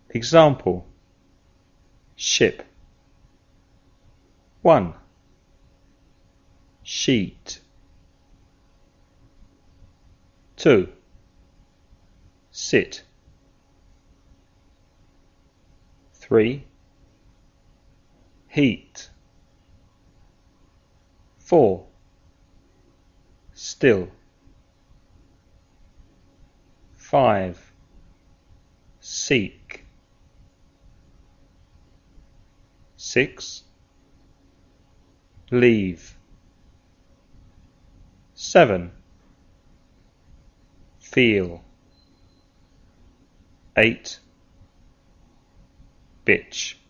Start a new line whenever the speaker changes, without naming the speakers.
Example: ship. 1. Sheet. 2. Sit. 3. Heat. 4. Still. 5. Seek. 6. Leave. 7. Feel. 8. Bitch.